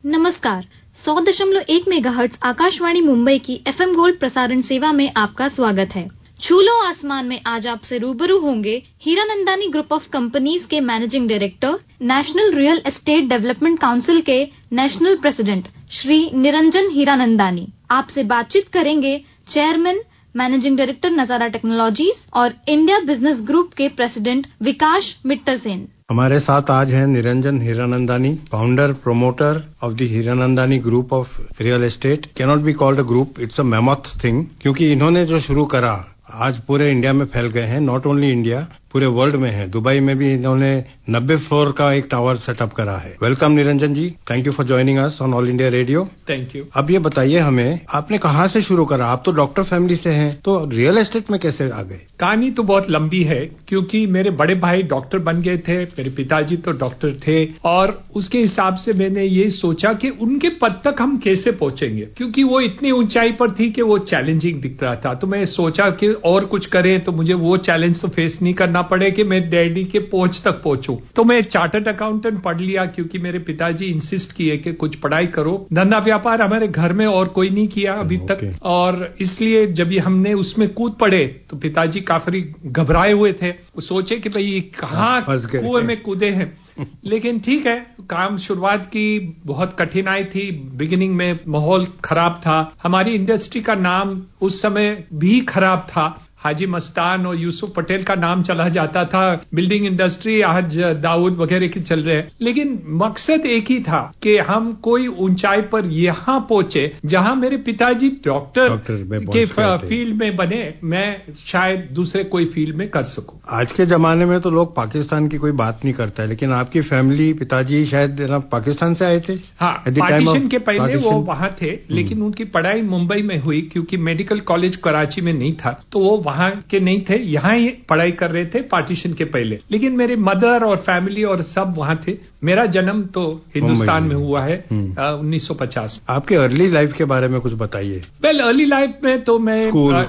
नमस्कार, 100.1 मेगाहर्ट्ज आकाशवाणी मुंबई की FM gold प्रसारण सेवा में आपका स्वागत है। छू लो आसमान में आज आपसे रूबरू होंगे हीरानंदानी ग्रुप ऑफ कंपनीज के managing director, national real estate development council के नेशनल प्रेसिडेंट श्री निरंजन हीरानंदानी। आपसे बातचीत करेंगे chairman, managing director Nazara technologies और इंडिया बिजनेस ग्रुप के प्रेसिडेंट विकास मित्तर सेन। हमारे साथ आज हैं Niranjan Hiranandani, founder promoter of the Hiranandani group of real estate. Can not be called a group, it's a mammoth thing, क्योंकि इन्होंने जो शुरू करा आज पूरे इंडिया में फैल गए हैं। नॉट ओनली इंडिया, पूरे वर्ल्ड में है। दुबई में भी इन्होंने 90 फ्लोर का एक टावर सेटअप करा है। Welcome Niranjan ji, thank you for joining us on All India Radio. Thank you. अब ये बताइए हमें, आपने कहाँ से शुरू करा? आप तो डॉक्टर फैमिली से हैं, तो रियल एस्टेट में कैसे आ गए? कहानी तो बहुत लंबी है, क्योंकि मेरे बड़े भाई डॉक्टर बन गए थे, मेरे पिताजी तो डॉक्टर थे, और उसके हिसाब से मैंने ये सोचा कि उनके पद तक हम कैसे पहुंचेंगे, क्योंकि वो इतनी ऊंचाई पर थी कि वो चैलेंजिंग दिख रहा था। तो मैं सोचा कि और कुछ करें तो मुझे वो चैलेंज तो फेस नहीं करना पड़े कि मैं डैडी के पहुंच तक पहुंचूं। तो मैं चार्टर्ड अकाउंटेंट पढ़ लिया, क्योंकि मेरे पिताजी इंसिस्ट किए कि कुछ पढ़ाई करो। धंधा व्यापार हमारे घर में और कोई नहीं किया अभी तक, और इसलिए जब ये हमने उसमें कूद पड़े तो पिताजी काफी घबराए हुए थे। वो सोचे कि भाई कहाँ कुएं में कूदे हैं। लेकिन ठीक है, काम शुरुआत की बहुत कठिनाई थी। बिगिनिंग में माहौल खराब था, हमारी इंडस्ट्री का नाम उस समय भी खराब था। हाजी मस्तान और यूसुफ पटेल का नाम चला जाता था। बिल्डिंग इंडस्ट्री आज दाऊद वगैरह की चल रहे हैं। लेकिन मकसद एक ही था कि हम कोई ऊंचाई पर यहां पहुंचे जहां मेरे पिताजी डॉक्टर के फील्ड में बने, मैं शायद दूसरे कोई फील्ड में कर सकूं। आज के जमाने में तो लोग पाकिस्तान की कोई बात नहीं करता है, लेकिन आपकी फैमिली, पिताजी शायद पाकिस्तान से आए थे। हाँ, पार्टीशन के पहले वो वहां थे, लेकिन उनकी पढ़ाई मुंबई में हुई, क्योंकि मेडिकल कॉलेज कराची में नहीं था, तो वो वहां के नहीं थे, यहाँ ही पढ़ाई कर रहे थे पार्टीशन के पहले। लेकिन मेरे मदर और फैमिली और सब वहां थे। मेरा जन्म तो हिंदुस्तान में हुआ है 1950। आपके अर्ली लाइफ के बारे में कुछ बताइए। वेल, अर्ली लाइफ में तो मैं स्कूल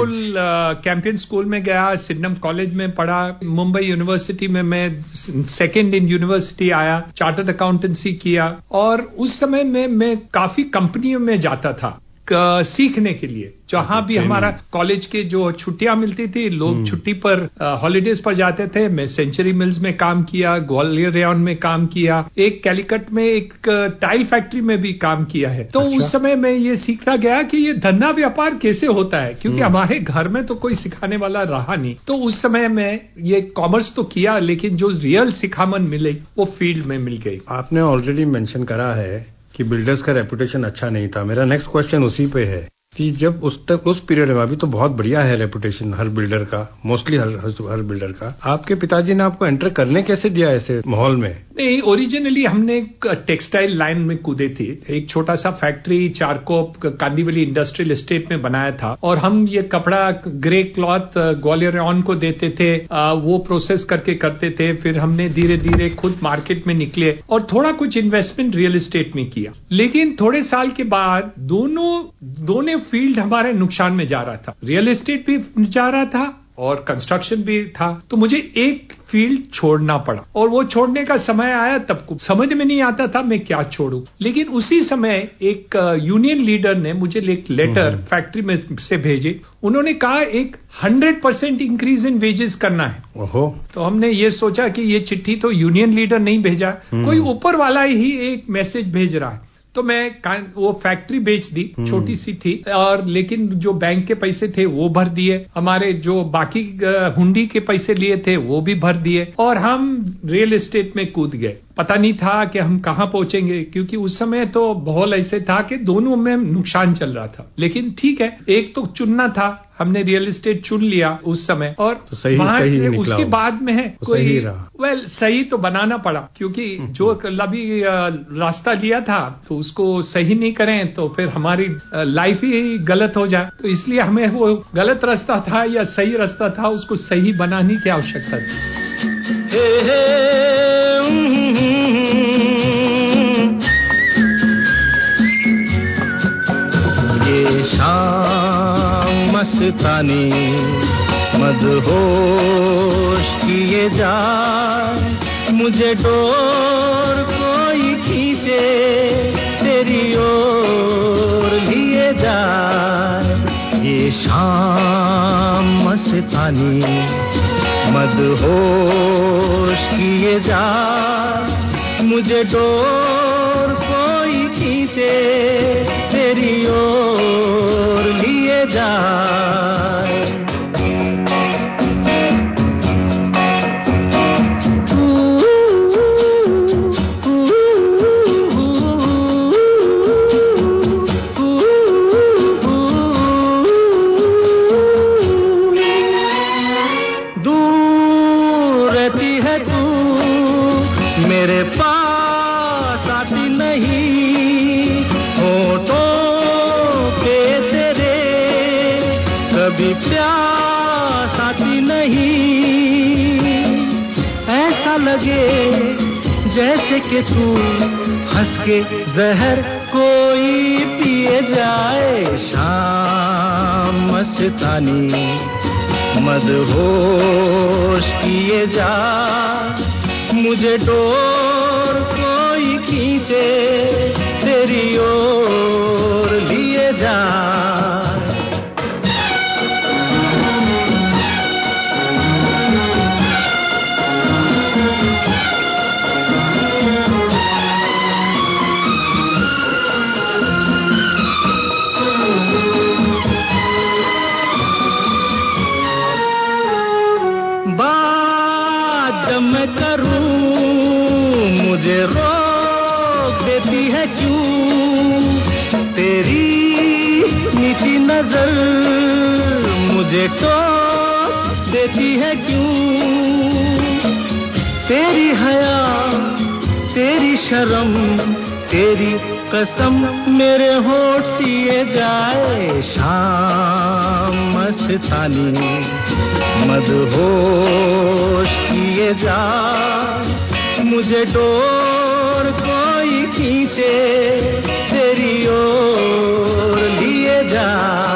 कैंपियन स्कूल में गया, सिडनम कॉलेज में पढ़ा, मुंबई यूनिवर्सिटी में मैं सेकेंड इन यूनिवर्सिटी आया, चार्टर्ड अकाउंटेंसी किया, और उस समय में मैं काफी कंपनियों में जाता था सीखने के लिए। जहां भी हमारा कॉलेज के जो छुट्टियां मिलती थी, लोग छुट्टी पर हॉलीडेज पर जाते थे। मैं सेंचुरी मिल्स में काम किया, ग्वालियर रेयन में काम किया, एक कैलिकट में एक टाइल फैक्ट्री में भी काम किया है। तो उस समय में ये सीखता गया कि ये धंधा व्यापार कैसे होता है, क्योंकि हमारे घर में तो कोई सिखाने वाला रहा नहीं। तो उस समय में ये कॉमर्स तो किया, लेकिन जो रियल सिखामन मिले वो फील्ड में मिल गई। आपने ऑलरेडी मेंशन करा है कि बिल्डर्स का रेपुटेशन अच्छा नहीं था। मेरा नेक्स्ट क्वेश्चन उसी पे है कि जब उस पीरियड में, अभी तो बहुत बढ़िया है रेपुटेशन हर बिल्डर का, मोस्टली हर बिल्डर का, आपके पिताजी ने आपको एंटर करने कैसे दिया ऐसे माहौल में? नहीं, ओरिजिनली हमने टेक्सटाइल लाइन में कूदे थे। एक छोटा सा factory Charkop Kandivali industrial estate में बनाया था, और हम ये कपड़ा ग्रे क्लॉथ ग्वालियर रेयन को देते थे, वो प्रोसेस करके करते थे। फिर हमने धीरे धीरे खुद मार्केट में निकले और थोड़ा कुछ इन्वेस्टमेंट रियल एस्टेट में किया। लेकिन थोड़े साल के बाद दोनों फील्ड हमारे नुकसान में जा रहा था। रियल एस्टेट भी जा रहा था और कंस्ट्रक्शन भी था। तो मुझे एक फील्ड छोड़ना पड़ा, और वो छोड़ने का समय आया तब को समझ में नहीं आता था मैं क्या छोड़ूं। लेकिन उसी समय एक यूनियन लीडर ने मुझे एक लेटर फैक्ट्री में से भेजे। उन्होंने कहा एक 100% इंक्रीज इन वेजेस करना है। ओहो। तो हमने ये सोचा कि ये चिट्ठी तो यूनियन लीडर नहीं भेजा, कोई ऊपर वाला ही एक मैसेज भेज रहा है। तो मैं वो फैक्ट्री बेच दी, छोटी सी थी, और लेकिन जो बैंक के पैसे थे वो भर दिए, हमारे जो बाकी हुंडी के पैसे लिए थे वो भी भर दिए, और हम रियल एस्टेट में कूद गए। पता नहीं था कि हम कहां पहुंचेंगे, क्योंकि उस समय तो माहौल ऐसे था कि दोनों में नुकसान चल रहा था। लेकिन ठीक है, एक तो चुनना था, हमने रियल एस्टेट चुन लिया उस समय, और तो सही उसके बाद में है कोई सही तो बनाना पड़ा, क्योंकि जो अभी रास्ता लिया था तो उसको सही नहीं करें तो फिर हमारी लाइफ ही गलत हो जाए। तो इसलिए हमें वो गलत रास्ता था या सही रास्ता था, उसको सही बनाने की आवश्यकता थी। ये शाम मस्तानी मदहोश किए जाए, मुझे डोर कोई खींचे शाम मस्तानी मदहोश किए जा मुझे डोर कोई खींचे तेरी ओर लिए जाए मेरे पास आती नहीं होठों पे तेरे कभी प्यास आती नहीं ऐसा लगे जैसे कि तू हंस के जहर कोई पिए जाए शाम मस्तानी मदहोश किए जा मुझे डोर कोई खींचे तेरी ओर लिए जा बात जब मैं करूं मुझे रोक देती है क्यों तेरी नीची नजर मुझे टोक देती है क्यों तेरी हया तेरी शर्म तेरी कसम मेरे होठ सिए जाए शाम मस्तानी मदहोश किए जा मुझे डोर कोई खींचे तेरी ओर लिए जा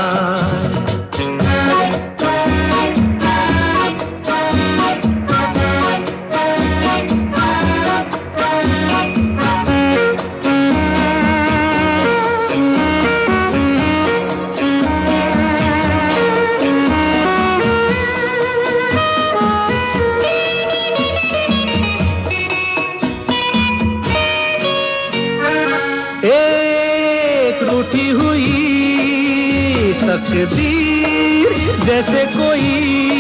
तकदीर जैसे कोई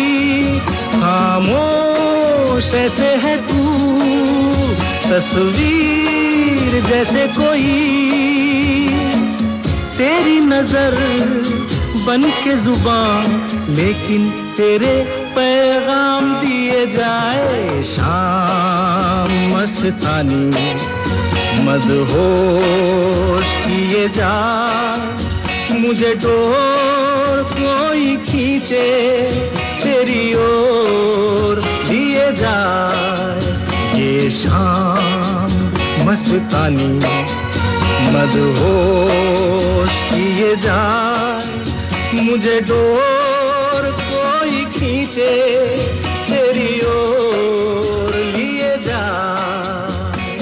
खामोश ऐसे है तू तस्वीर जैसे कोई तेरी नजर बन के जुबान लेकिन तेरे पैगाम दिए जाए शाम मस्तानी मदहोश किए जा मुझे डोर कोई खींचे तेरी ओर लिए जाए ये शाम मस्तानी मदहोश किए जाए मुझे डोर कोई खींचे तेरी ओर लिए जाए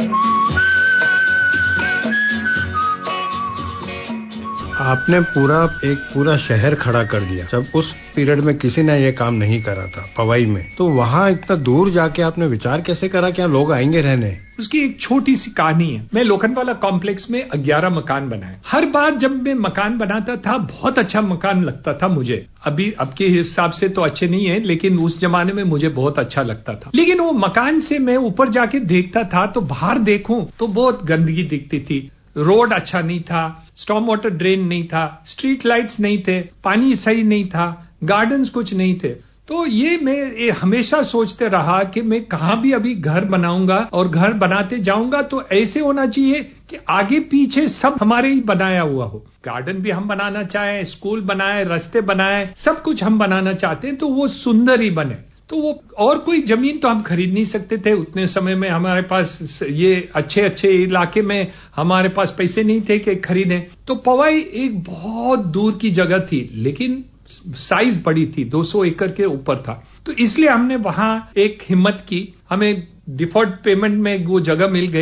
आपने एक पूरा शहर खड़ा कर दिया जब उस पीरियड में किसी ने ये काम नहीं करा था पवई में तो वहाँ इतना दूर जाके आपने विचार कैसे करा कि यहाँ लोग आएंगे रहने उसकी एक छोटी सी कहानी है मैं लोखंडवाला कॉम्प्लेक्स में 11 मकान बनाए हर बार जब मैं मकान बनाता था बहुत अच्छा मकान लगता था मुझे अभी अब के हिसाब से तो अच्छे नहीं है लेकिन उस जमाने में मुझे बहुत अच्छा लगता था लेकिन वो मकान से मैं ऊपर जाके देखता था तो बाहर देखूं तो बहुत गंदगी दिखती थी रोड अच्छा नहीं था स्टॉर्म वाटर ड्रेन नहीं था स्ट्रीट लाइट्स नहीं थे पानी सही नहीं था गार्डन्स कुछ नहीं थे तो मैं हमेशा सोचते रहा कि मैं कहाँ भी अभी घर बनाऊंगा और घर बनाते जाऊंगा तो ऐसे होना चाहिए कि आगे पीछे सब हमारे ही बनाया हुआ हो गार्डन भी हम बनाना चाहें स्कूल बनाए रास्ते बनाए सब कुछ हम बनाना चाहते हैं तो वो सुंदर ही बने तो वो और कोई जमीन तो हम खरीद नहीं सकते थे उतने समय में हमारे पास ये अच्छे इलाके में हमारे पास पैसे नहीं थे कि खरीदें तो पवई एक बहुत दूर की जगह थी लेकिन साइज बड़ी थी 200 एकड़ के ऊपर था तो इसलिए हमने वहां एक हिम्मत की हमें डिफॉल्ट पेमेंट में वो जगह मिल गई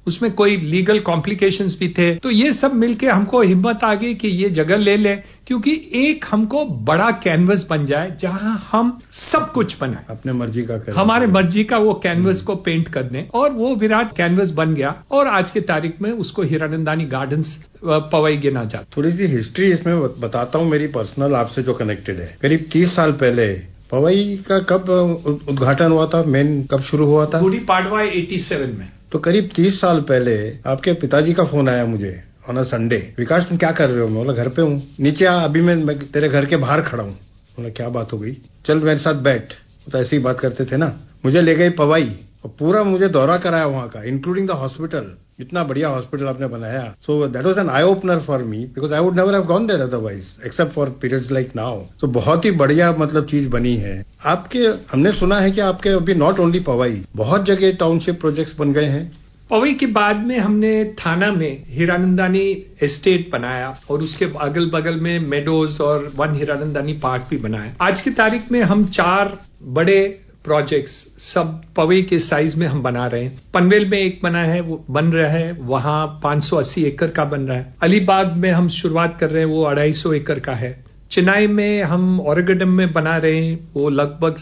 उसमें कोई लीगल कॉम्प्लिकेशंस भी थे। तो ये सब मिलके हमको हिम्मत आ गई कि ये जगह ले लें, क्योंकि एक हमको बड़ा कैनवस बन जाए जहां हम सब कुछ बनाए, अपने मर्जी का करें, हमारे मर्जी का वो कैनवस को पेंट कर दें। और वो विराट कैनवस बन गया और आज के तारीख में उसको हीरानंदानी गार्डन्स पवई गिना जाता। थोड़ी सी हिस्ट्री इसमें बताता हूँ मेरी पर्सनल, आपसे जो कनेक्टेड है। करीब 30 साल पहले पवई का कब उद्घाटन हुआ था, मेन कब शुरू हुआ था? गुड़ी पाड़वा 87 में। तो करीब 30 साल पहले आपके पिताजी का फोन आया मुझे ऑन अ संडे, विकास तुम क्या कर रहे हो? मैं बोला घर पे हूँ। नीचे आ, अभी मैं तेरे घर के बाहर खड़ा हूँ। बोला क्या बात हो गई? चल मेरे साथ बैठ। तो ऐसी ही बात करते थे ना। मुझे ले गई पवई और पूरा मुझे दौरा कराया वहां का, इंक्लूडिंग द हॉस्पिटल। इतना बढ़िया हॉस्पिटल आपने बनाया। So that was an eye opener for me, because I would never have gone there otherwise, except for periods like now. So बहुत ही बढ़िया मतलब चीज बनी है आपके। हमने सुना है कि आपके अभी नॉट ओनली पवई, बहुत जगह टाउनशिप प्रोजेक्ट्स बन गए हैं। पवई के बाद में हमने थाना में हीरानंदानी एस्टेट बनाया और उसके अगल बगल में मेडोज और वन हीरानंदानी पार्क भी बनाया। आज की तारीख में हम 4 बड़े प्रोजेक्ट्स सब पवई के साइज में हम बना रहे हैं। पनवेल में एक बना है, वो बन रहा है, वहां 580 एकड़ का बन रहा है। अलीबाग में हम शुरुआत कर रहे हैं, वो 250 एकड़ का है। चेन्नई में हम ओरेगडम में बना रहे हैं, वो लगभग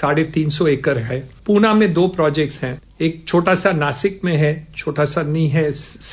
350 एकड़ है। पूना में 2 प्रोजेक्ट्स हैं, एक छोटा सा नासिक में है, छोटा सा नहीं है,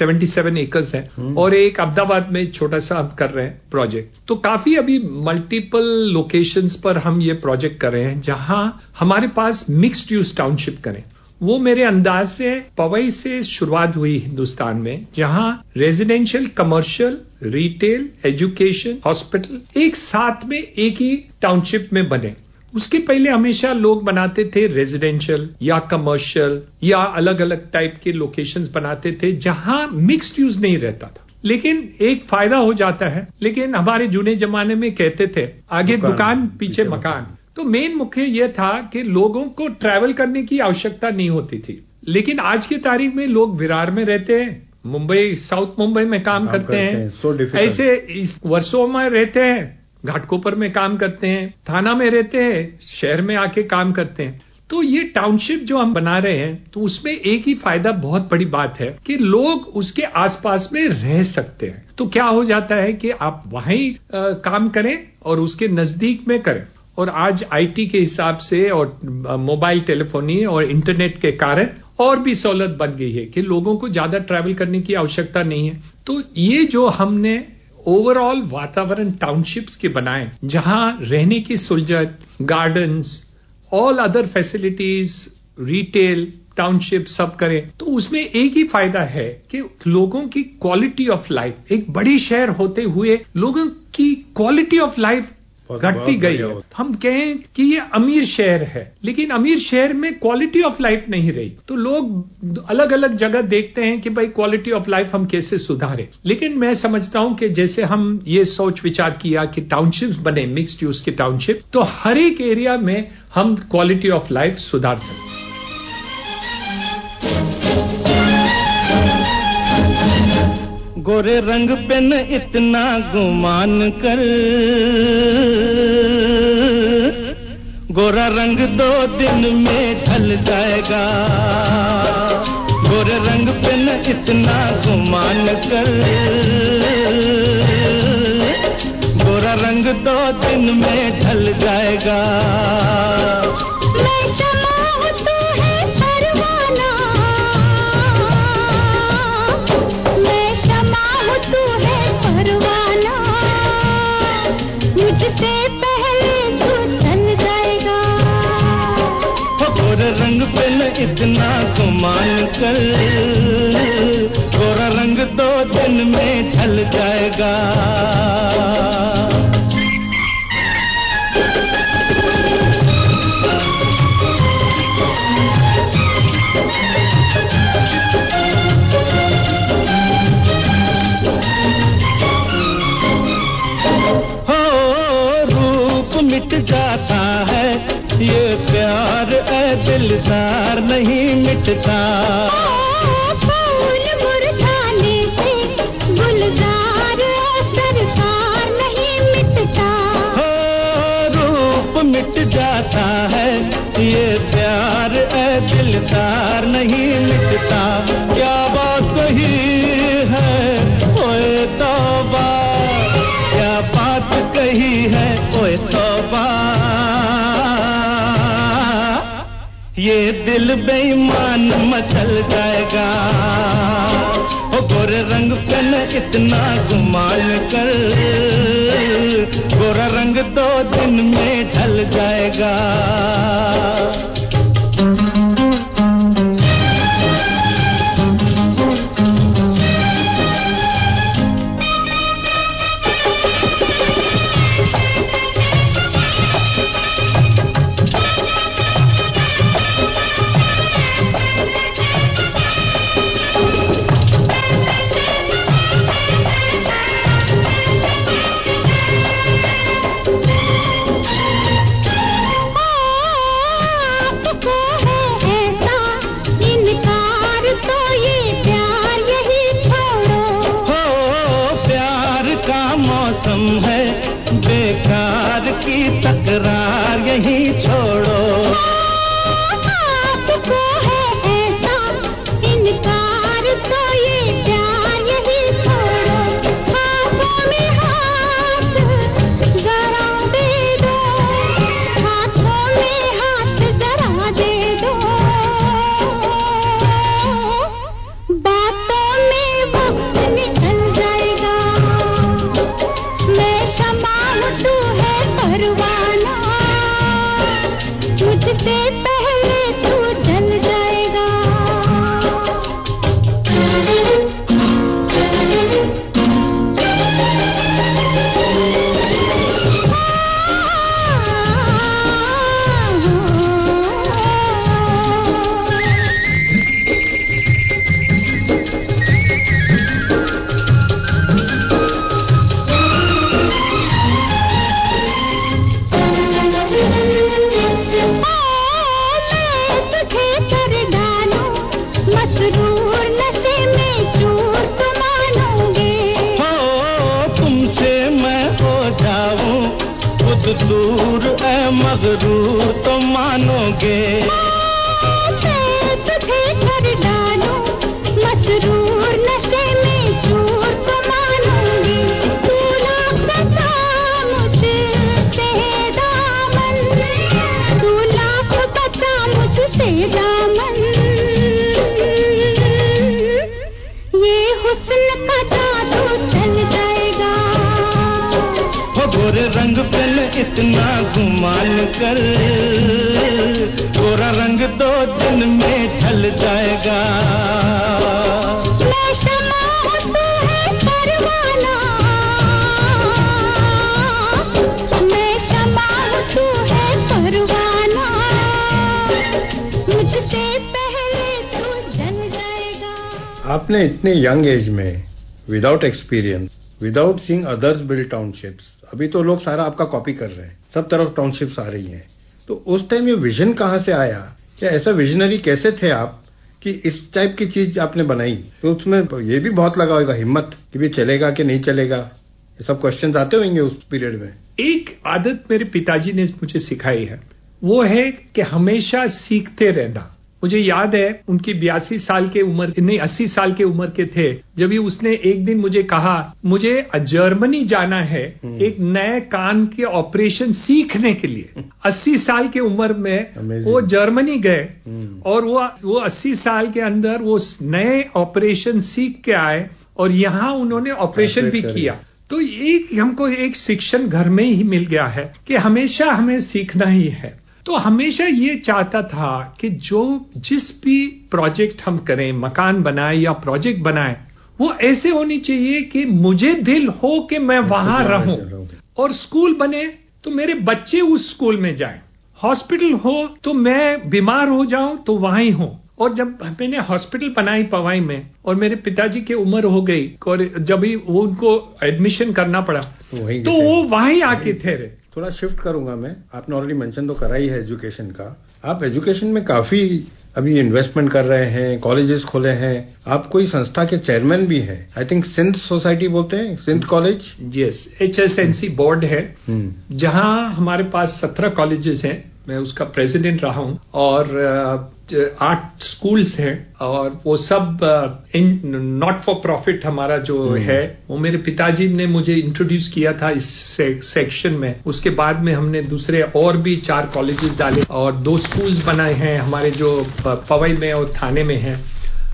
77 एकर्स है, और एक अहमदाबाद में छोटा सा हम कर रहे हैं प्रोजेक्ट। तो काफी अभी मल्टीपल लोकेशंस पर हम ये प्रोजेक्ट कर रहे हैं जहां हमारे पास मिक्स्ड यूज टाउनशिप करें। वो मेरे अंदाज से पवई से शुरुआत हुई हिंदुस्तान में, जहां residential, commercial, retail, education, hospital एक साथ में एक ही टाउनशिप में बने। उसके पहले हमेशा लोग बनाते थे रेजिडेंशियल या कमर्शियल या अलग अलग टाइप के लोकेशंस बनाते थे जहां मिक्स्ड यूज नहीं रहता था। लेकिन एक फायदा हो जाता है, लेकिन हमारे जूने जमाने में कहते थे आगे दुकान पीछे मकान। तो मेन मुख्य यह था कि लोगों को ट्रैवल करने की आवश्यकता नहीं होती थी। लेकिन आज की तारीख में लोग विरार में रहते हैं, मुंबई, साउथ मुंबई में काम करते हैं, ऐसे इस वर्षों में रहते हैं, घाटकोपर में काम करते हैं, थाना में रहते हैं, शहर में आके काम करते हैं। तो ये टाउनशिप जो हम बना रहे हैं, तो उसमें एक ही फायदा, बहुत बड़ी बात है कि लोग उसके आसपास में रह सकते हैं। तो क्या हो जाता है कि आप वहीं काम करें और उसके नजदीक में करें। और आज आईटी के हिसाब से और मोबाइल टेलीफोनी और इंटरनेट के कारण और भी सहूलत बन गई है कि लोगों को ज्यादा ट्रैवल करने की आवश्यकता नहीं है। तो ये जो हमने ओवरऑल वातावरण टाउनशिप्स के बनाए, जहां रहने की सुलझत, gardens, all other facilities, retail, township सब करें, तो उसमें एक ही फायदा है कि लोगों की क्वालिटी ऑफ लाइफ, एक बड़ी शहर होते हुए लोगों की क्वालिटी ऑफ लाइफ घटती गई है। हम कहें कि ये अमीर शहर है, लेकिन अमीर शहर में क्वालिटी ऑफ लाइफ नहीं रही। तो लोग अलग अलग जगह देखते हैं कि भाई क्वालिटी ऑफ लाइफ हम कैसे सुधारें। लेकिन मैं समझता हूं कि जैसे हम ये सोच विचार किया कि टाउनशिप्स बने, मिक्स्ड यूज के टाउनशिप, तो हर एक एरिया में हम क्वालिटी ऑफ लाइफ सुधार सकते हैं। गोरे रंग पे न इतना गुमान कर, गोरा रंग 2 दिन में ढल जाएगा। गोरे रंग पे न इतना गुमान कर, गोरा रंग 2 दिन में ढल जाएगा। रंग पे न इतना गुमान कर, गोरा रंग 2 दिन में ढल जाएगा। हो रूप मिट जाता है, ये प्यार ऐ दिलदार नहीं मिटता। फूल मुरझाने से गुलजार सरकार नहीं मिटता। हो रूप मिट जाता है, ये प्यार ऐ दिलदार नहीं मिटता। क्या बात ये दिल बेईमान मचल जाएगा। ओ गोरे रंग पे न इतना गुमान कर, गोरा रंग 2 दिन में ढल जाएगा। दूर है मगरूर तो मानोगे, तुझे कर डालूं मसरूर नशे में चूर तो मानोगे। तू लाख बचा मुझसे दामन, तू लाख बचा मुझसे दामन, ये हुस्न का जादू चल जाएगा। हो गोरे रंग पे इतना गुमान कर, गोरा रंग 2 दिन में ढल जाएगा। मैं शमा हूँ तू है परवाना, मैं शमा हूँ तू है परवाना, मुझसे पहले तू जल जाएगा। आपने इतने यंग एज में without experience, without seeing others build townships, अभी तो लोग सारा आपका कॉपी कर रहे हैं, सब तरफ टाउनशिप्स आ रही हैं, तो उस टाइम ये विजन कहाँ से आया, या ऐसा विजनरी कैसे थे आप कि इस टाइप की चीज आपने बनाई? तो उसमें ये भी बहुत लगा होगा हिम्मत कि भी चलेगा कि नहीं चलेगा, ये सब क्वेश्चंस आते होंगे उस पीरियड में। एक आदत मेरे पिताजी ने मुझे सिखाई है, वो है कि हमेशा सीखते रहना। मुझे याद है उनकी 82 साल के उम्र, नहीं 80 साल के उम्र के थे, जब भी उसने एक दिन मुझे कहा मुझे जर्मनी जाना है एक नए कान के ऑपरेशन सीखने के लिए। 80 साल की उम्र में वो जर्मनी गए और वो 80 साल के अंदर वो नए ऑपरेशन सीख के आए और यहाँ उन्होंने ऑपरेशन भी किया। तो एक हमको एक शिक्षण घर में ही मिल गया है कि हमेशा हमें सीखना ही है। तो हमेशा ये चाहता था कि जिस भी प्रोजेक्ट हम करें, मकान बनाए या प्रोजेक्ट बनाए, वो ऐसे होनी चाहिए कि मुझे दिल हो कि मैं वहां रहूं, और स्कूल बने तो मेरे बच्चे उस स्कूल में जाएं, हॉस्पिटल हो तो मैं बीमार हो जाऊं तो वहीं हूं। और जब मैंने हॉस्पिटल बनाई पवाई में और मेरे पिताजी की उम्र हो गई और जब भी वो उनको एडमिशन करना पड़ा तो वो वहीं आके ठहरे। थोड़ा शिफ्ट करूंगा मैं, आपने ऑलरेडी मेंशन तो करा ही है एजुकेशन का, आप एजुकेशन में काफी अभी इन्वेस्टमेंट कर रहे हैं, कॉलेजेस खोले हैं, आप कोई संस्था के चेयरमैन भी हैं, आई थिंक सिंध सोसाइटी बोलते हैं, Sindh college. Yes, HSNC board है जहां हमारे पास 17 कॉलेजेस हैं मैं उसका प्रेसिडेंट रहा हूं और 8 स्कूल्स हैं और वो सब नॉट फॉर प्रॉफिट हमारा जो है वो मेरे पिताजी ने मुझे इंट्रोड्यूस किया था इस सेक्शन में। उसके बाद में हमने दूसरे और भी 4 कॉलेजेस डाले और 2 स्कूल्स बनाए हैं हमारे जो पवई में और थाने में हैं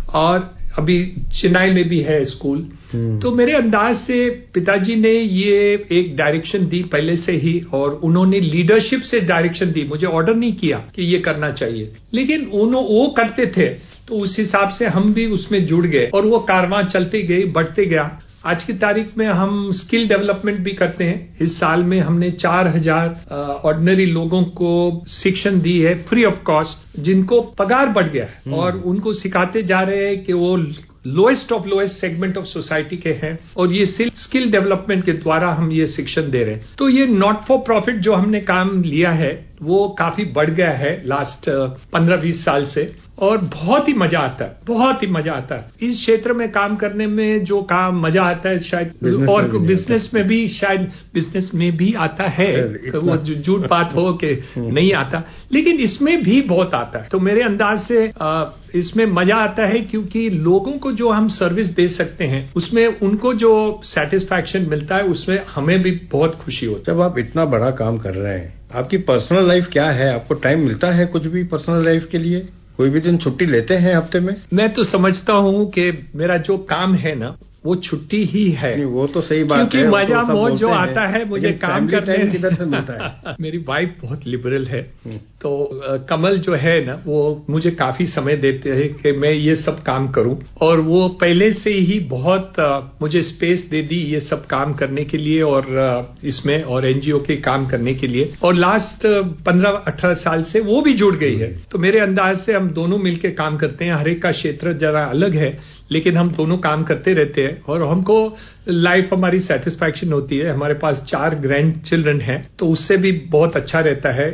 और अभी चेन्नई में भी है स्कूल। तो मेरे अंदाज से पिताजी ने ये एक डायरेक्शन दी पहले से ही और उन्होंने लीडरशिप से डायरेक्शन दी, मुझे ऑर्डर नहीं किया कि ये करना चाहिए, लेकिन वो करते थे तो उस हिसाब से हम भी उसमें जुड़ गए और वो कारवां चलते गई, बढ़ते गया। आज की तारीख में हम स्किल डेवलपमेंट भी करते हैं। इस साल में हमने 4000 ऑर्डिनरी लोगों को शिक्षण दी है फ्री ऑफ कॉस्ट, जिनको पगार बढ़ गया है और उनको सिखाते जा रहे हैं कि वो lowest of lowest segment of society के हैं और ये स्किल डेवलपमेंट के द्वारा हम ये शिक्षण दे रहे हैं। तो ये नॉट फॉर प्रॉफिट जो हमने काम लिया है वो काफी बढ़ गया है लास्ट 15-20 साल से और बहुत ही मजा आता है, बहुत ही मजा आता है। इस क्षेत्र में काम करने में जो काम मजा आता है शायद और बिजनेस में भी शायद बिजनेस में भी आता है, वो झूठ बात हो कि नहीं आता, लेकिन इसमें भी बहुत आता है। तो मेरे अंदाज से इसमें मजा आता है क्योंकि लोगों को जो हम सर्विस दे सकते हैं उसमें उनको जो सेटिस्फैक्शन मिलता है उसमें हमें भी बहुत खुशी होती है। जब आप इतना बड़ा काम कर रहे हैं, आपकी पर्सनल लाइफ क्या है? आपको टाइम मिलता है कुछ भी पर्सनल लाइफ के लिए? कोई भी दिन छुट्टी लेते हैं हफ्ते में? मैं तो समझता हूं कि मेरा जो काम है ना वो छुट्टी ही है। नहीं, वो तो सही बात है, क्योंकि मजा मौज जो आता है मुझे काम करने किधर से मिलता है? मेरी वाइफ बहुत लिबरल है तो कमल जो है ना वो मुझे काफी समय देते हैं कि मैं ये सब काम करूं और वो पहले से ही बहुत मुझे स्पेस दे दी ये सब काम करने के लिए और इसमें और एनजीओ के काम करने के लिए और लास्ट 15-18 साल से वो भी जुड़ गई है। तो मेरे अंदाज से हम दोनों मिलकर काम करते हैं। हर एक का क्षेत्र जरा अलग है लेकिन हम दोनों काम करते रहते हैं और हमको लाइफ हमारी सेटिस्फैक्शन होती है। हमारे पास 4 ग्रैंड चिल्ड्रन हैं तो उससे भी बहुत अच्छा रहता है।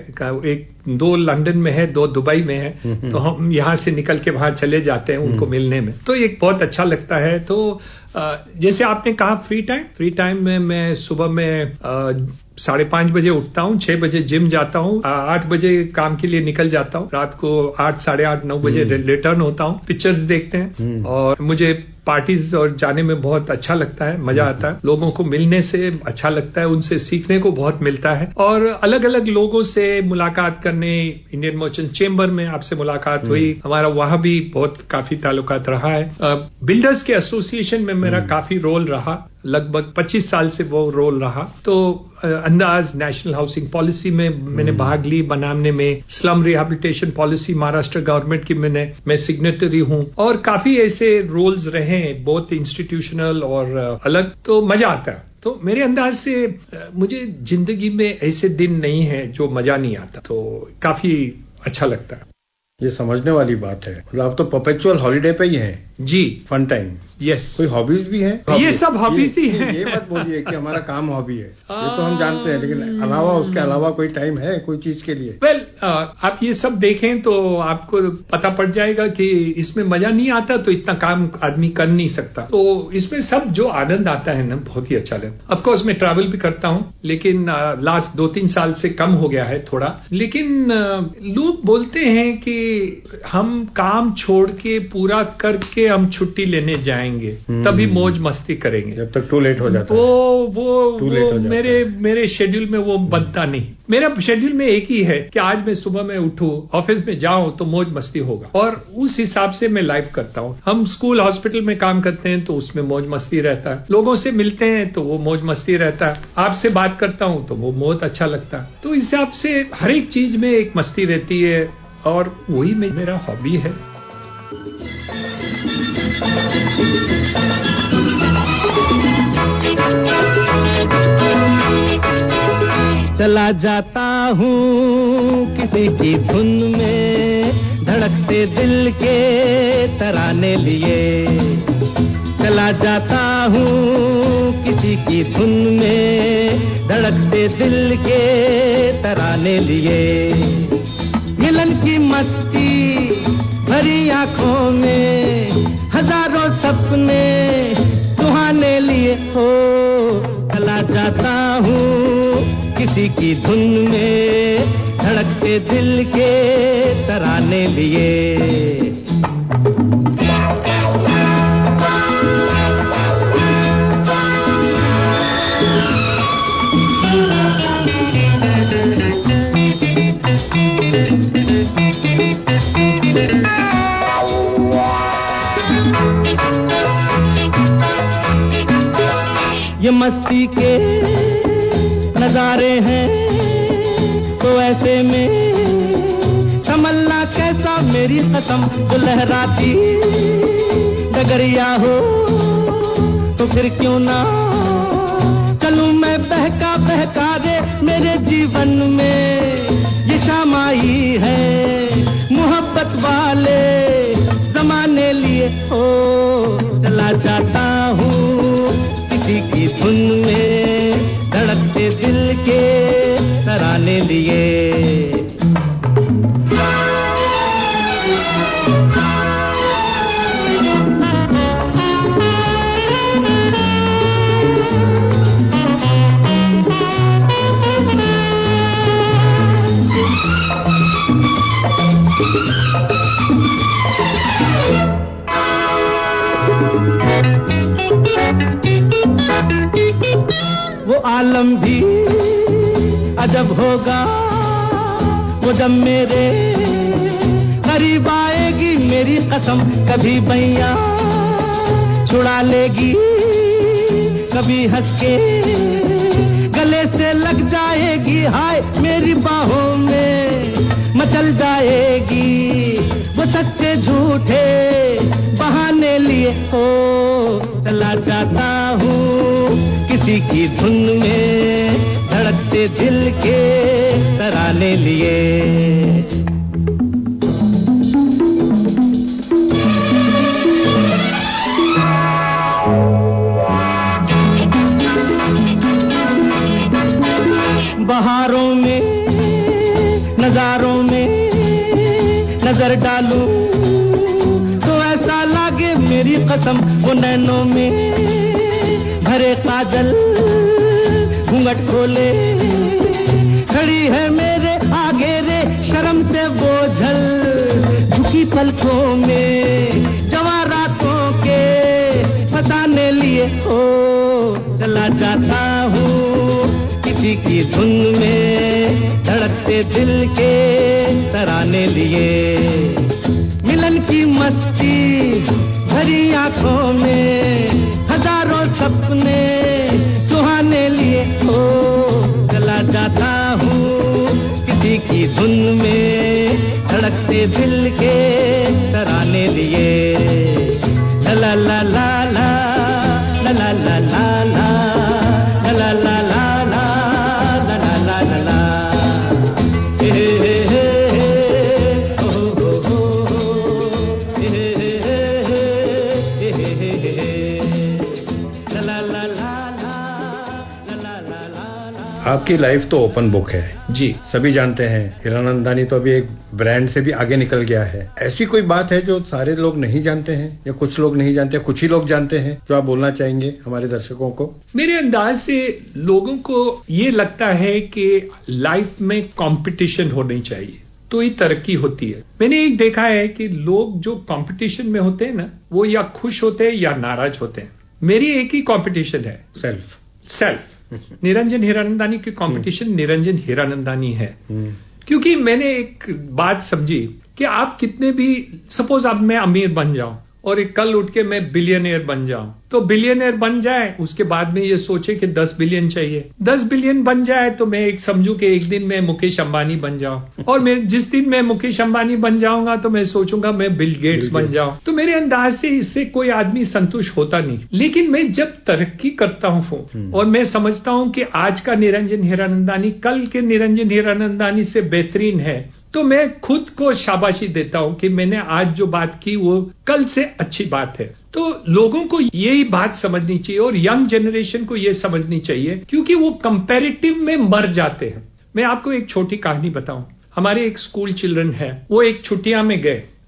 2 लंदन में है, 2 दुबई में है, तो हम यहाँ से निकल के वहां चले जाते हैं उनको मिलने में, तो एक बहुत अच्छा लगता है। तो जैसे आपने कहा फ्री टाइम में मैं सुबह में 5:30 बजे उठता हूँ, 6 बजे जिम जाता हूँ, 8 बजे काम के लिए निकल जाता हूँ, रात को 8, 8:30, 9 बजे रिटर्न होता हूँ। पिक्चर्स देखते हैं और मुझे पार्टीज और जाने में बहुत अच्छा लगता है, मजा आता है। लोगों को मिलने से अच्छा लगता है, उनसे सीखने को बहुत मिलता है और अलग अलग लोगों से मुलाकात करने। इंडियन मर्चेंट चेंबर में आपसे मुलाकात हुई, हमारा वहां भी बहुत काफी ताल्लुकात रहा है। बिल्डर्स के एसोसिएशन में मेरा काफी रोल रहा, लगभग 25 साल से वो रोल रहा। तो अंदाज नेशनल हाउसिंग पॉलिसी में मैंने भाग ली बनाने में, slum rehabilitation policy Maharashtra government की मैं सिग्नेटरी हूं और काफी ऐसे रोल्स रहे बहुत इंस्टीट्यूशनल और अलग। तो मजा आता है। तो मेरे अंदाज से मुझे जिंदगी में ऐसे दिन नहीं है जो मजा नहीं आता, तो काफी अच्छा लगता है। ये समझने वाली बात है। मतलब आप तो परपेचुअल हॉलीडे पे ही हैं जी। Fun time. यस। कोई हॉबीज भी हैं? ये सब हॉबीज ही हैं। ये मत बोलिए कि हमारा काम हॉबी है, ये तो हम जानते हैं, लेकिन अलावा उसके अलावा कोई टाइम है कोई चीज के लिए? वेल, आप ये सब देखें तो आपको पता पड़ जाएगा कि इसमें मजा नहीं आता तो इतना काम आदमी कर नहीं सकता। तो इसमें सब जो आनंद आता है ना बहुत ही अच्छा लगता है। ऑफकोर्स मैं ट्रैवल भी करता हूँ लेकिन लास्ट 2-3 साल से कम हो गया है थोड़ा। लेकिन लोग बोलते हैं कि हम काम छोड़ के पूरा करके हम छुट्टी लेने जाएंगे तभी मौज मस्ती करेंगे। जब तक टू लेट हो जाता है। वो मेरे शेड्यूल में वो बनता नहीं। मेरा शेड्यूल में एक ही है कि आज मैं सुबह में उठूं, ऑफिस में जाऊं तो मौज मस्ती होगा और उस हिसाब से मैं लाइफ करता हूं। हम स्कूल हॉस्पिटल में काम करते हैं तो उसमें मौज मस्ती रहता है, लोगों से मिलते हैं तो वो मौज मस्ती रहता है, आपसे बात करता हूं तो वो बहुत अच्छा लगता है। तो इस हिसाब से हर एक चीज में एक मस्ती रहती है और वही मेरा हॉबी है। चला जाता हूँ किसी की धुन में, धड़कते दिल के तराने लिए। चला जाता हूँ किसी की धुन में, धड़कते दिल के तराने लिए। मिलन की मस्ती भरी आंखों में, हजारों सपने सुहाने लिए हो। चला जाता हूँ किसी की धुन में, धड़कते धड़कते दिल के तराने लिए। ये मस्ती के नजारे हैं तो ऐसे में तमन्ना कैसा मेरी कसम, जो लहराती डगरिया हो तो फिर क्यों ना चलूं मैं बहका बहका रे। मेरे जीवन में ये शाम आई है मोहब्बत वाले जमाने लिए। ओ चला जाता हूँ किसी की धुन में धड़कते दिल के तराने लिए। वो आलम भी अजब होगा वो जब मेरे करीब आएगी मेरी कसम। कभी बैया छुड़ा लेगी, कभी हंस के गले से लग जाएगी। हाय मेरी बाहों में मचल जाएगी वो सच्चे झूठे बहाने लिए। हो चला जाता हूँ किसी की धुन में धड़कते दिल के तराने लिए। बहारों में नजारों में नजर डालूं तो ऐसा लागे मेरी कसम, वो नैनों में भरे काजल घूंघट खोले खड़ी है मेरे आगे रे। शर्म से बोझल झुकी पलकों में जवारातों के फसाने लिए। ओ चला जाता हूँ किसी की धुन में धड़कते दिल के तराने लिए। मिलन की मस्ती भरी आंखों में हजारों सपने सुहाने लिए। हो चला जाता हूँ किसी की धुन में धड़कते दिल के तराने लिए। ला ला ला ला ला ला ला ला ला ला ला ला आपकी लाइफ तो ओपन बुक है जी, सभी जानते हैं। हीरानंदानी तो अभी एक ब्रांड से भी आगे निकल गया है। ऐसी कोई बात है जो सारे लोग नहीं जानते हैं या कुछ लोग नहीं जानते, कुछ ही लोग जानते हैं, जो आप बोलना चाहेंगे हमारे दर्शकों को? मेरे अंदाज से लोगों को ये लगता है कि लाइफ में कंपटीशन होनी चाहिए तो ही तरक्की होती है। मैंने एक देखा है कि लोग जो कंपटीशन में होते हैं ना, वो या खुश होते हैं या नाराज होते हैं। मेरी एक ही कंपटीशन है, सेल्फ। निरंजन हीरानंदानी की कंपटीशन निरंजन हीरानंदानी है। क्योंकि मैंने एक बात समझी कि आप कितने भी, सपोज अब मैं अमीर बन जाऊं और एक कल उठ के मैं बिलियनियर बन जाऊं, तो बिलियनियर बन जाए उसके बाद में ये सोचे कि 10 बिलियन चाहिए। 10 बिलियन बन जाए तो मैं एक समझू कि एक दिन मैं मुकेश अंबानी बन जाऊं, और मैं जिस दिन मैं मुकेश अंबानी बन जाऊंगा तो मैं सोचूंगा मैं बिल गेट्स बन जाऊं। तो मेरे अंदाज से इससे कोई आदमी संतुष्ट होता नहीं। लेकिन मैं जब तरक्की करता हूं और मैं समझता हूं कि आज का निरंजन हीरानंदानी कल के निरंजन हीरानंदानी से बेहतरीन है, तो मैं खुद को शाबाशी देता हूं कि मैंने आज जो बात की वो कल से अच्छी बात है। तो लोगों को यही बात समझनी चाहिए और यंग जनरेशन को ये समझनी चाहिए, क्योंकि वो कंपैरेटिव में मर जाते हैं। मैं आपको एक छोटी कहानी बताऊं। हमारे एक स्कूल चिल्ड्रन है, वो एक छुट्टियां में गए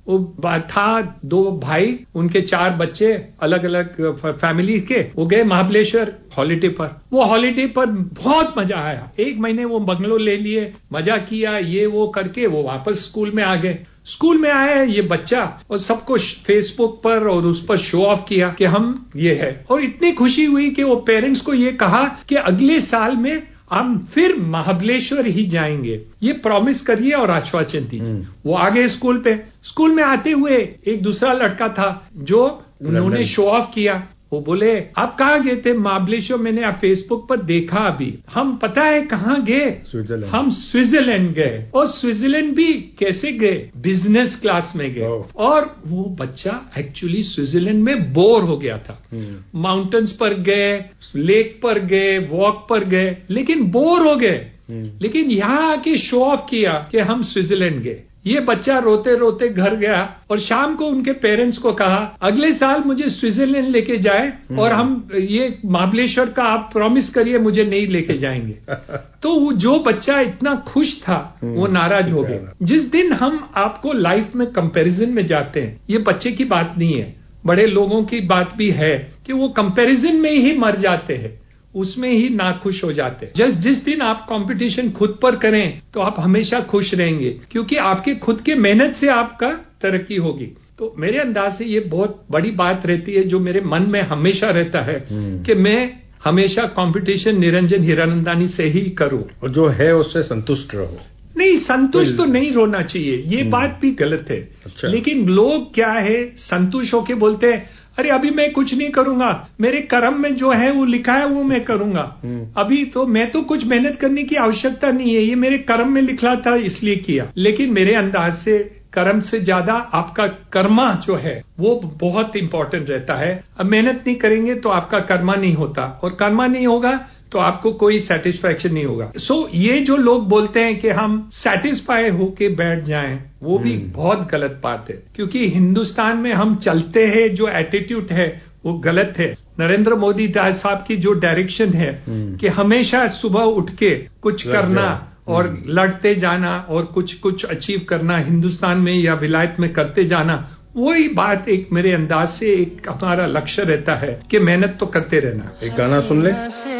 वो था 2 भाई, उनके 4 बच्चे, अलग अलग फैमिली के। वो गए महाबलेश्वर हॉलीडे पर। वो हॉलीडे पर बहुत मजा आया। 1 महीने वो बंगलो ले लिए, मजा किया, ये वो करके वो वापस स्कूल में आ गए। स्कूल में आए ये बच्चा और सबको फेसबुक पर और उस पर शो ऑफ किया कि हम ये है, और इतनी खुशी हुई कि वो पेरेंट्स को ये कहा कि अगले साल में हम फिर महाबलेश्वर ही जाएंगे, ये प्रॉमिस करिए और आश्वासन दीजिए। वो आ गए स्कूल पे। स्कूल में आते हुए एक दूसरा लड़का था जो उन्होंने शो ऑफ किया। वो बोले, आप कहाँ गए थे? महाबलेश्वर मैंने आप फेसबुक पर देखा अभी। हम पता है कहाँ गए? स्विट्जरलैंड। हम स्विट्जरलैंड गए। और स्विट्जरलैंड भी कैसे गए? बिजनेस क्लास में गए। और वो बच्चा एक्चुअली स्विट्जरलैंड में बोर हो गया था। माउंटेन्स पर गए, लेक पर गए, वॉक पर गए, लेकिन बोर हो गए। लेकिन यहाँ आके शो ऑफ किया कि हम स्विट्जरलैंड गए। ये बच्चा रोते रोते घर गया और शाम को उनके पेरेंट्स को कहा, अगले साल मुझे स्विट्जरलैंड लेके जाए और हम ये महाबलेश्वर का आप प्रॉमिस करिए मुझे नहीं लेके जाएंगे। तो वो जो बच्चा इतना खुश था वो नाराज हो गया। जिस दिन हम आपको लाइफ में कंपैरिजन में जाते हैं, ये बच्चे की बात नहीं है, बड़े लोगों की बात भी है कि वो कंपैरिजन में ही मर जाते हैं, उसमें ही नाखुश हो जाते हैं। जिस दिन आप कंपटीशन खुद पर करें तो आप हमेशा खुश रहेंगे, क्योंकि आपके खुद के मेहनत से आपका तरक्की होगी। तो मेरे अंदाज से ये बहुत बड़ी बात रहती है जो मेरे मन में हमेशा रहता है कि मैं हमेशा कंपटीशन निरंजन हीरानंदानी से ही करूं, और जो है उससे संतुष्ट रहो। नहीं, संतुष्ट तो नहीं रोना चाहिए, ये बात भी गलत है। अच्छा। लेकिन लोग क्या है, संतुष्ट होके बोलते हैं, अरे अभी मैं कुछ नहीं करूंगा, मेरे कर्म में जो है वो लिखा है वो मैं करूंगा। अभी तो मैं तो कुछ मेहनत करने की आवश्यकता नहीं है, ये मेरे कर्म में लिखा था इसलिए किया। लेकिन मेरे अंदाज से कर्म से ज्यादा आपका कर्मा जो है वो बहुत इंपॉर्टेंट रहता है। अब मेहनत नहीं करेंगे तो आपका कर्मा नहीं होता, और कर्मा नहीं होगा तो आपको कोई सेटिस्फैक्शन नहीं होगा। ये जो लोग बोलते हैं कि हम सेटिस्फाई होके बैठ जाएं, वो भी बहुत गलत बात है। क्योंकि हिंदुस्तान में हम चलते हैं जो एटीट्यूड है वो गलत है। नरेंद्र मोदी साहब की जो डायरेक्शन है कि हमेशा सुबह उठ के कुछ करना और लड़ते जाना और कुछ अचीव करना, हिंदुस्तान में या विलायत में करते जाना, वही बात एक मेरे अंदाज से एक हमारा लक्ष्य रहता है कि मेहनत तो करते रहना। एक गाना सुन ले।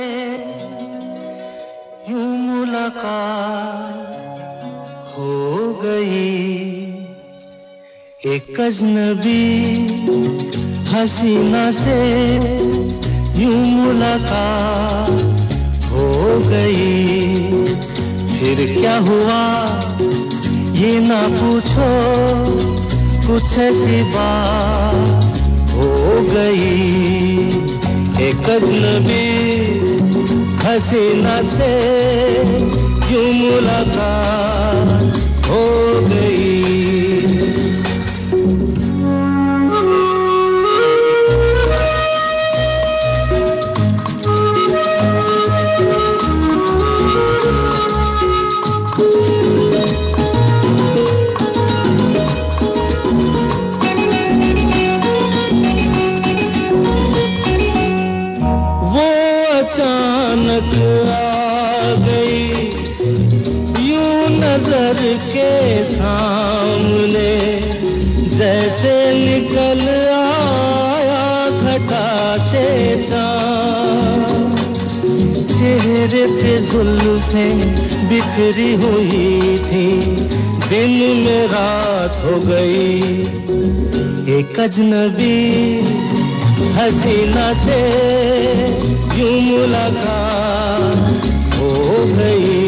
यूं मुलाकात हो गई, एक अजनबी हसीना से यूं मुलाकात हो गई। फिर क्या हुआ ये ना पूछो, कुछ ऐसी बात हो गई। एक अजनबी हसीना से यूं मुलाकात हो गई। अचानक आ गई यूं नजर के सामने, जैसे निकल आया घटा से चाँद। चेहरे पे जुल्फें बिखरी हुई थी, दिन में रात हो गई। एक अजनबी हसीना से यूं मुलाकात हो गई।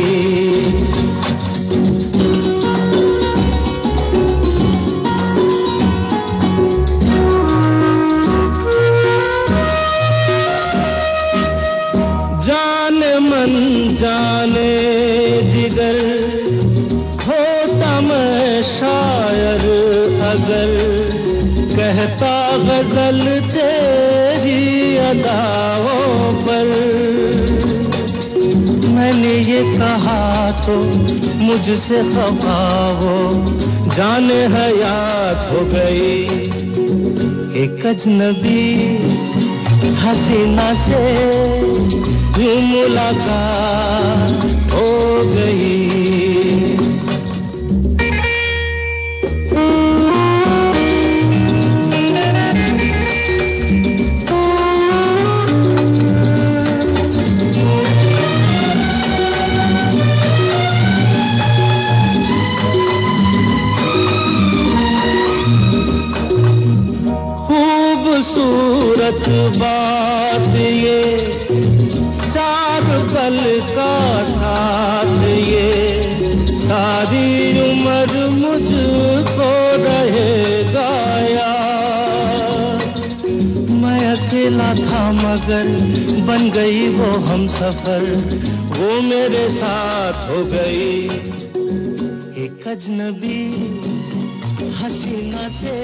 जाने मन जाने जिगर होता मैं शायर अगर, कहता गजल तेरी अदाओं पर। मैंने ये कहा तो मुझसे खफा हो, जाने हयात हो गई। एक अजनबी हसीना से यूं मुलाकात हो गई। का साथ ये सारी उम्र मुझको रहेगा याद। मैं अकेला था मगर बन गई वो हमसफर, वो मेरे साथ हो गई एक अजनबी हसीना से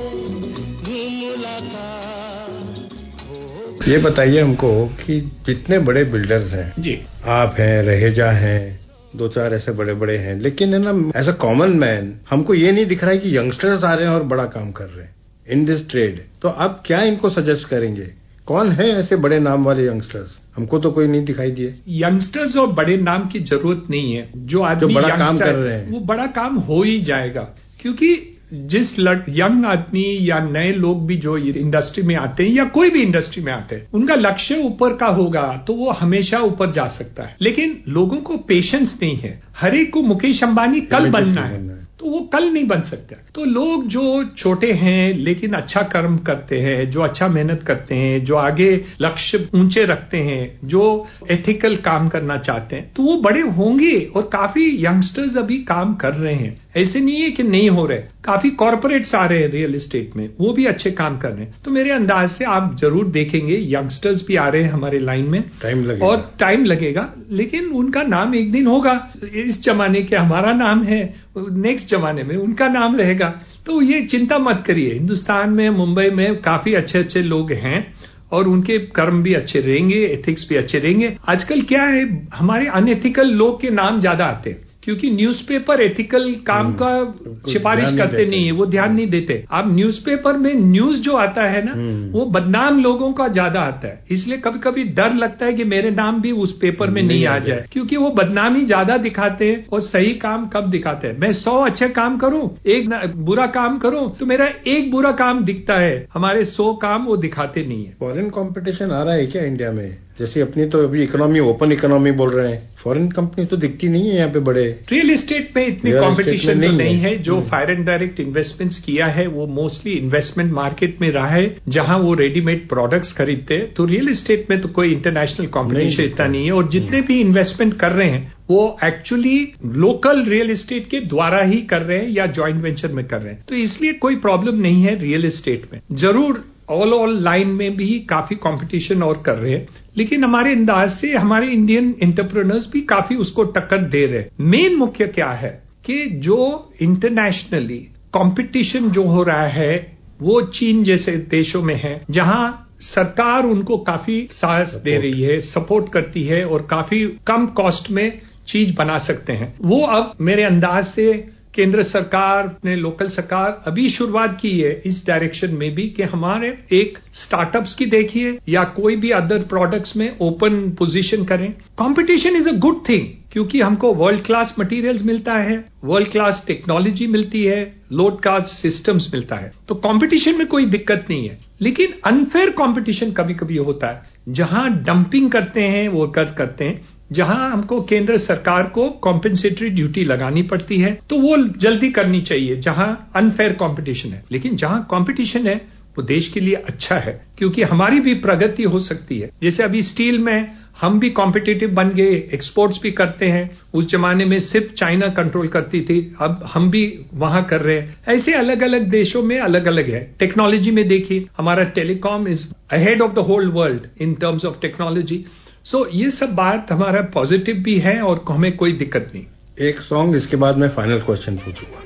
मुलाकात। ये बताइए हमको कि जितने बड़े बिल्डर्स हैं जी, आप हैं, रहेजा हैं, दो चार ऐसे बड़े बड़े हैं, लेकिन है ना एज अ कॉमन मैन हमको ये नहीं दिख रहा है कि यंगस्टर्स आ रहे हैं और बड़ा काम कर रहे हैं इन दिस ट्रेड। तो आप क्या इनको सजेस्ट करेंगे? कौन है ऐसे बड़े नाम वाले यंगस्टर्स? हमको तो कोई नहीं दिखाई दिए। यंगस्टर्स और बड़े नाम की जरूरत नहीं है। जो आदमी बड़ा काम कर रहे हैं वो बड़ा काम हो ही जाएगा, क्योंकि जिस यंग आदमी या नए लोग भी जो इंडस्ट्री में आते हैं या कोई भी इंडस्ट्री में आते हैं, उनका लक्ष्य ऊपर का होगा तो वो हमेशा ऊपर जा सकता है। लेकिन लोगों को पेशेंस नहीं है। हर एक को मुकेश अंबानी कल बनना है तो वो कल नहीं बन सकता। तो लोग जो छोटे हैं लेकिन अच्छा कर्म करते हैं, जो अच्छा मेहनत करते हैं, जो आगे लक्ष्य ऊंचे रखते हैं, जो एथिकल काम करना चाहते हैं, तो वो बड़े होंगे। और काफी यंगस्टर्स अभी काम कर रहे हैं, ऐसे नहीं है कि नहीं हो रहे। काफी कॉर्पोरेट्स आ रहे हैं रियल एस्टेट में, वो भी अच्छे काम कर रहे हैं। तो मेरे अंदाज से आप जरूर देखेंगे यंगस्टर्स भी आ रहे हैं हमारे लाइन में। टाइम लगेगा और टाइम लगेगा, लेकिन उनका नाम एक दिन होगा। इस जमाने के हमारा नाम है, नेक्स्ट जमाने में उनका नाम रहेगा। तो ये चिंता मत करिए। हिंदुस्तान में, मुंबई में काफी अच्छे अच्छे लोग हैं और उनके कर्म भी अच्छे रहेंगे, एथिक्स भी अच्छे रहेंगे। आजकल क्या है, हमारे अनएथिकल लोग के नाम ज्यादा आते हैं, क्योंकि न्यूज़पेपर एथिकल काम का सिफारिश करते नहीं है, वो ध्यान नहीं देते। अब न्यूज़पेपर में न्यूज जो आता है ना, वो बदनाम लोगों का ज्यादा आता है। इसलिए कभी कभी डर लगता है कि मेरे नाम भी उस पेपर में नहीं आ जाए, क्योंकि वो बदनामी ज्यादा दिखाते हैं और सही काम कब दिखाते हैं। मैं 100 अच्छे काम करूं, एक बुरा काम करूं, तो मेरा एक बुरा काम दिखता है, हमारे 100 काम वो दिखाते नहीं है। फॉरेन कंपटीशन आ रहा है क्या इंडिया में? जैसे अपनी तो अभी इकोनॉमी ओपन इकोनॉमी बोल रहे हैं, फॉरेन कंपनी तो दिखती नहीं है यहाँ पे। बड़े रियल एस्टेट में इतनी कंपटीशन तो नहीं है। जो फायर एंड डायरेक्ट इन्वेस्टमेंट्स किया है वो मोस्टली इन्वेस्टमेंट मार्केट में रहा है, जहां वो रेडीमेड प्रोडक्ट्स खरीदते हैं। तो रियल एस्टेट में तो कोई इंटरनेशनल कंपटीशन इतना नहीं है। और जितने भी इन्वेस्टमेंट कर रहे हैं वो एक्चुअली लोकल रियल एस्टेट के द्वारा ही कर रहे हैं या ज्वाइंट वेंचर में कर रहे हैं। तो इसलिए कोई प्रॉब्लम नहीं है रियल एस्टेट में। जरूर ऑल लाइन में भी काफी कंपटीशन और कर रहे हैं, लेकिन हमारे अंदाज से हमारे इंडियन एंटरप्रेन्योर्स भी काफी उसको टक्कर दे रहे हैं। मेन मुख्य क्या है कि जो इंटरनेशनली कंपटीशन जो हो रहा है वो चीन जैसे देशों में है, जहां सरकार उनको काफी साहस दे रही है, सपोर्ट करती है और काफी कम कॉस्ट में चीज बना सकते हैं। वो अब मेरे अंदाज से केंद्र सरकार ने, लोकल सरकार अभी शुरुआत की है इस डायरेक्शन में भी कि हमारे एक स्टार्टअप्स की देखिए या कोई भी अदर प्रोडक्ट्स में ओपन पोजीशन करें। Competition is a good thing, क्योंकि हमको वर्ल्ड क्लास मटेरियल्स मिलता है, वर्ल्ड क्लास टेक्नोलॉजी मिलती है, लोड कास्ट सिस्टम्स मिलता है। तो कंपटीशन में कोई दिक्कत नहीं है। लेकिन अनफेयर कंपटीशन कभी कभी होता है, जहां डंपिंग करते हैं, वो करते हैं, जहां हमको केंद्र सरकार को कॉम्पेंसेटरी ड्यूटी लगानी पड़ती है, तो वो जल्दी करनी चाहिए जहां अनफेयर कंपटीशन है। लेकिन जहां कंपटीशन है वो देश के लिए अच्छा है, क्योंकि हमारी भी प्रगति हो सकती है। जैसे अभी स्टील में हम भी कॉम्पिटिटिव बन गए, एक्सपोर्ट्स भी करते हैं। उस जमाने में सिर्फ चाइना कंट्रोल करती थी, अब हम भी वहां कर रहे हैं। ऐसे अलग अलग देशों में अलग अलग है। टेक्नोलॉजी में देखिए, हमारा telecom is ahead of the whole world in terms of technology. So ये सब बात हमारा पॉजिटिव भी है और हमें कोई दिक्कत नहीं। एक सॉन्ग, इसके बाद मैं फाइनल क्वेश्चन पूछूंगा।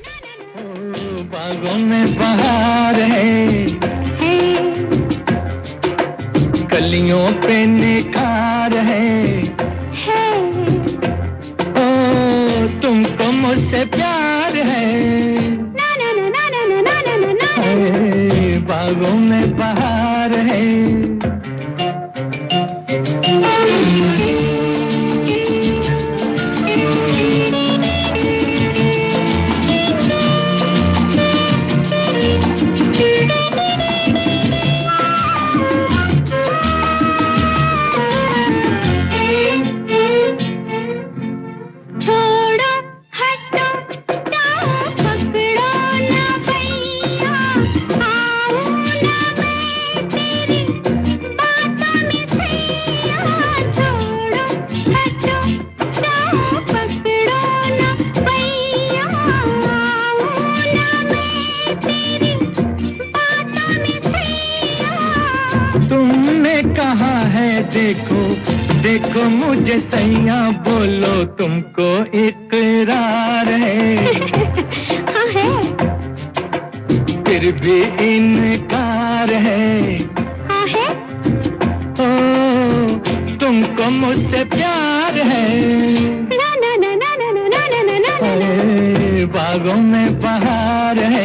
बागों में बहार है, कलियों पे निखार है, ओ तुमको मुझसे प्यार है, बागों में बहार है। देखो मुझे सैया बोलो तुमको इकरार है हाँ है फिर भी इनकार है हाँ है ओ तुमको मुझसे प्यार है ना ना ना ना ना ना ना ना ना ना ना बागों में बहार है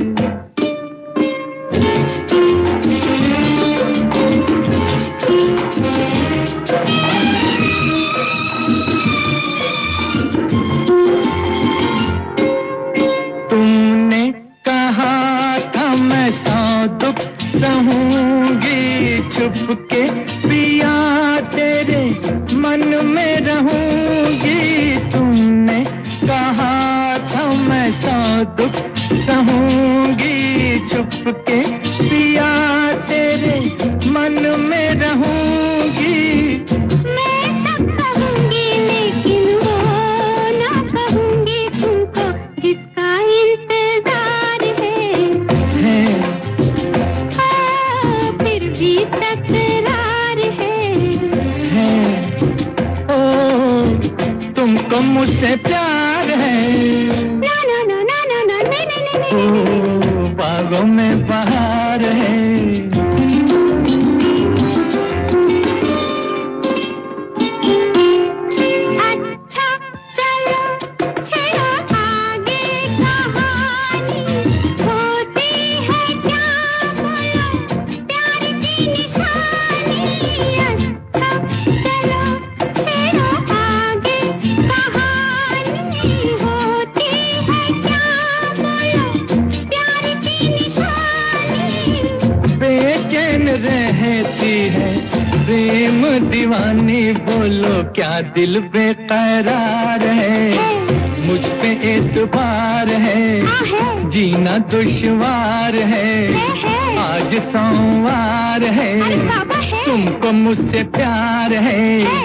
छुपके पिया तेरे मन में रहूंगी तुमने कहा था मैं सौ दुख सहूंगी छुपके पिया तेरे मन में रहूंगी मैं सब कहूंगी लेकिन वो ना कहूंगी तुमको जिसका इंतजार है फिर भी तकरार है ओ तुमको मुझसे प्यार है ना ना ना ना ना ना नहीं नहीं नहीं बागों में बहार है प्रेम दीवानी बोलो क्या दिल बेकरार है मुझ पे एतबार है जीना दुश्वार है आज सोमवार है तुमको मुझसे प्यार है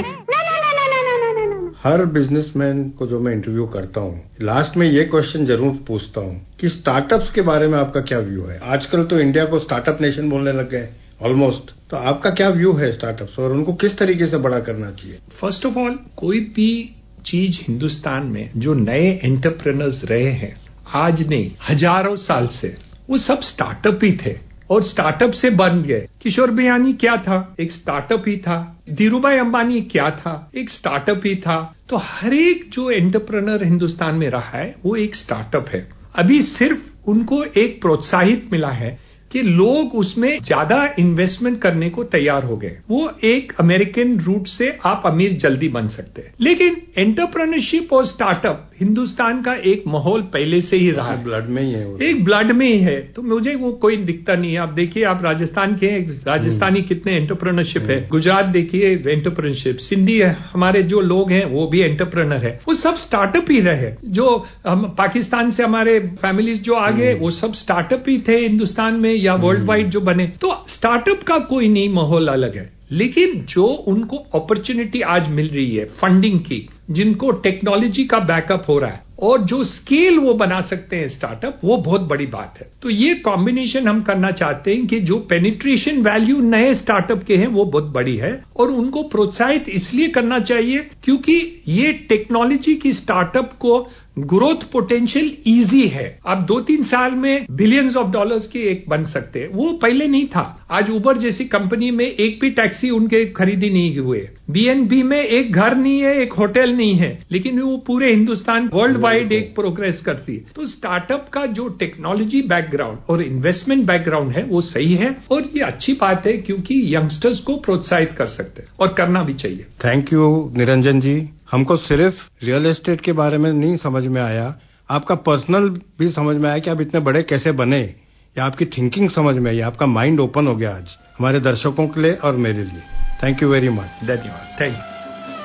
हर बिजनेसमैन को जो मैं इंटरव्यू करता हूँ लास्ट में ये क्वेश्चन जरूर पूछता हूँ कि स्टार्टअप्स के बारे में आपका क्या व्यू है आजकल तो इंडिया को स्टार्टअप नेशन बोलने लग गए ऑलमोस्ट तो आपका क्या व्यू है स्टार्टअप्स और उनको किस तरीके से बड़ा करना चाहिए फर्स्ट ऑफ ऑल कोई भी चीज हिंदुस्तान में जो नए एंटरप्रेन्योर्स रहे हैं आज नहीं हजारों साल से वो सब स्टार्टअप ही थे और स्टार्टअप से बन गए किशोर बियानी क्या था एक स्टार्टअप ही था धीरूभाई अंबानी क्या था एक स्टार्टअप ही था तो हर एक जो एंटरप्रेन्योर हिंदुस्तान में रहा है वो एक स्टार्टअप है अभी सिर्फ उनको एक प्रोत्साहित मिला है कि लोग उसमें ज्यादा इन्वेस्टमेंट करने को तैयार हो गए वो एक अमेरिकन रूट से आप अमीर जल्दी बन सकते हैं लेकिन एंटरप्रेन्योरशिप और स्टार्टअप हिंदुस्तान का एक माहौल पहले से ही रहा है ब्लड में ही है वो एक ब्लड में ही है तो मुझे वो कोई दिखता नहीं है आप देखिए आप राजस्थान के राजस्थानी कितने एंटरप्रेन्योरशिप है गुजरात देखिए एंटरप्रेन्योरशिप सिंधी हमारे जो लोग हैं वो भी एंटरप्रेन्योर है वो सब स्टार्टअप ही रहे जो हम पाकिस्तान से हमारे फैमिलीज जो आ गए वो सब स्टार्टअप ही थे हिंदुस्तान में या वर्ल्ड वाइड जो बने तो स्टार्टअप का कोई नहीं माहौल अलग है लेकिन जो उनको अपॉर्चुनिटी आज मिल रही है फंडिंग की जिनको टेक्नोलॉजी का बैकअप हो रहा है और जो स्केल वो बना सकते हैं स्टार्टअप वो बहुत बड़ी बात है तो ये कॉम्बिनेशन हम करना चाहते हैं कि जो पेनिट्रेशन वैल्यू नए स्टार्टअप के हैं वो बहुत बड़ी है और उनको प्रोत्साहित इसलिए करना चाहिए क्योंकि ये टेक्नोलॉजी की स्टार्टअप को ग्रोथ पोटेंशियल इजी है आप 2-3 साल में बिलियंस ऑफ डॉलर्स की एक बन सकते हैं वो पहले नहीं था आज उबर जैसी कंपनी में एक भी टैक्सी उनके खरीदी नहीं हुए बीएनबी में एक घर नहीं है एक होटल नहीं है लेकिन वो पूरे हिंदुस्तान वर्ल्ड वाइड एक प्रोग्रेस करती है तो स्टार्टअप का जो टेक्नोलॉजी बैकग्राउंड और इन्वेस्टमेंट बैकग्राउंड है वो सही है और ये अच्छी बात है क्योंकि यंगस्टर्स को प्रोत्साहित कर सकते हैं और करना भी चाहिए थैंक यू निरंजन जी हमको सिर्फ रियल एस्टेट के बारे में नहीं समझ में आया आपका पर्सनल भी समझ में आया कि आप इतने बड़े कैसे बने या आपकी थिंकिंग समझ में आई आपका माइंड ओपन हो गया आज हमारे दर्शकों के लिए और मेरे लिए थैंक यू वेरी मच धन्यवाद थैंक यू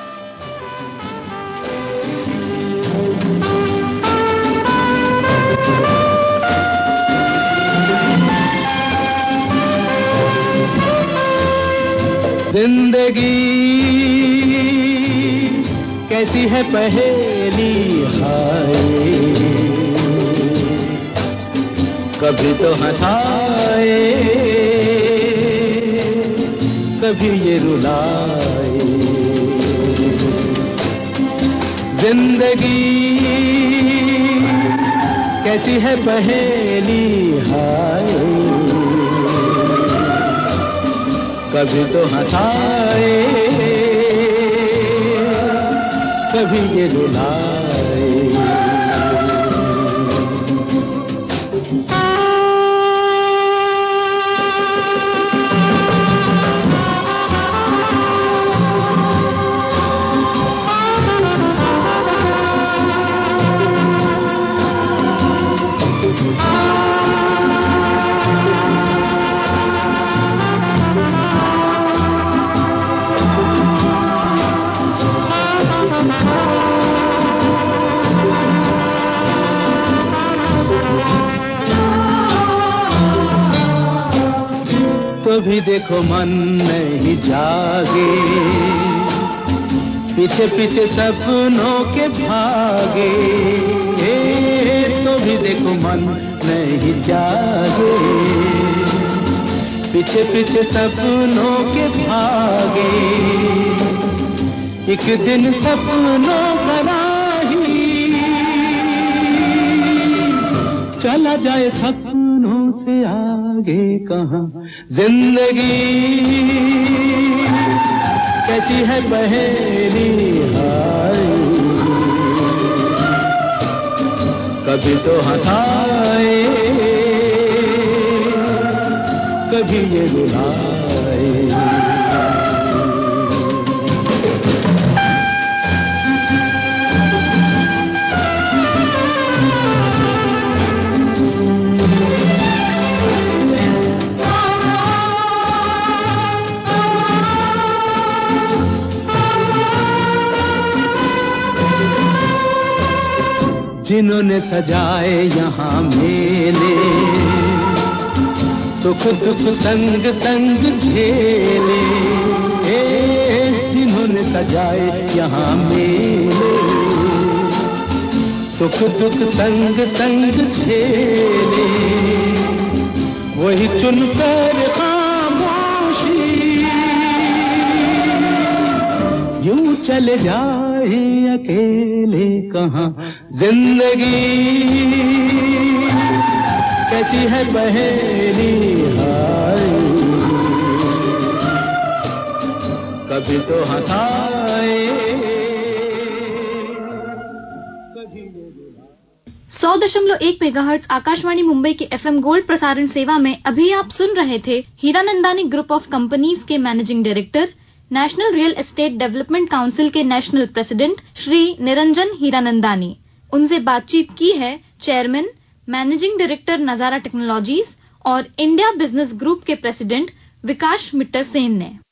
जिंदगी कैसी है पहेली हाय कभी तो हंसाए कभी ये रुलाए जिंदगी कैसी है पहेली हाय, कभी तो हंसाए कभी ये रुलाए। तो भी देखो मन नहीं जागे, पीछे पीछे सपनों के भागे। तो भी देखो मन नहीं जागे, पीछे पीछे सपनों के भागे। एक दिन सपनों का राही चला जाए सपनों से आगे कहाँ। जिंदगी कैसी है पहेली हाय, कभी तो हंसाए कभी ये रुलाए। जिन्होंने सजाए यहाँ मेले, सुख दुख संग संग झेले। जिन्होंने सजाए यहाँ मेले, सुख दुख संग संग झेले। वही चुनकर खामोशी यूं चले जाए अकेले कहाँ। जिंदगी कैसी है पहेली हाय, कभी तो हंसाए कभी। 100.1 मेगाहर्ट्ज आकाशवाणी मुंबई के एफएम गोल्ड प्रसारण सेवा में अभी आप सुन रहे थे हीरानंदानी ग्रुप ऑफ कंपनीज के managing director, national real estate development council के नेशनल प्रेसिडेंट श्री निरंजन हीरानंदानी। उनसे बातचीत की है chairman, managing director Nazara technologies और इंडिया बिजनेस ग्रुप के प्रेसिडेंट विकास मित्तर सेन ने।